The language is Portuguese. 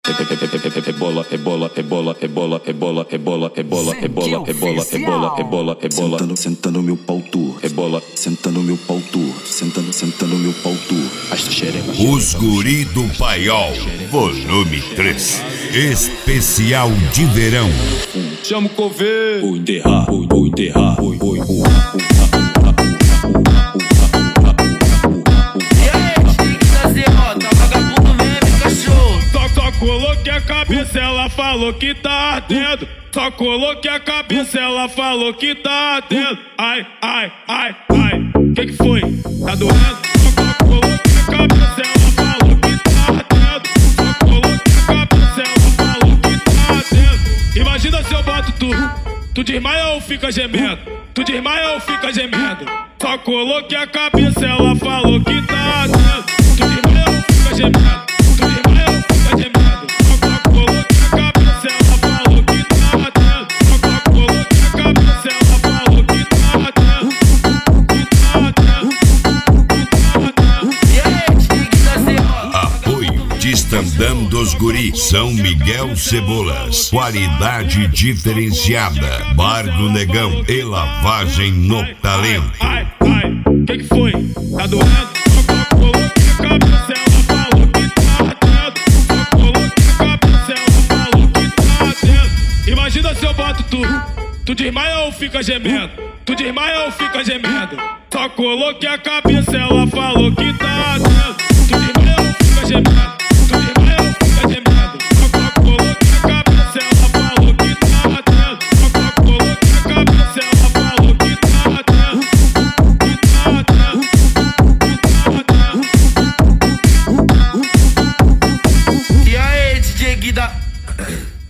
Rebola, rebola, rebola, rebola, rebola, rebola, rebola, rebola, rebola, rebola, rebola, rebola. Senta no meu pau tu, Rebola, senta no meu pau tu, senta no meu pau tu. Os Guri do Paiol, volume 3, especial de verão. chama o coveiro. Vou enterrar, vou enterrar, vou Só coloquei a cabeça, ela falou que tá ardendo. Só coloquei a cabeça, ela falou que tá ardendo. Ai, ai, ai, ai, que foi? Tá doendo? Só coloquei a cabeça, ela falou que tá ardendo. Só coloquei a cabeça, ela falou que tá ardendo. Imagina se eu boto tu desmaia ou fica gemendo? Tu desmaia ou fica gemendo? Só coloquei a cabeça, ela falou que tá ardendo. Tu desmaia ou fica gemendo? Tu desmaia ou fica gemendo? Destandando os Guri, São Miguel Cebolas, qualidade diferenciada, Bar do Negão e lavagem no talento. Ai, ai, que foi? Tá doendo? Só coloquei a cabeça, ela falou que tá ardendo. Só coloquei a cabeça, ela falou que tá ardendo. Imagina se eu boto tu desmaia ou fica gemendo? Tu desmaia ou fica gemendo? Só coloquei a cabeça, ela falou que tá ardendo. Tu desmaia ou fica gemendo? E aí, DJ Guida?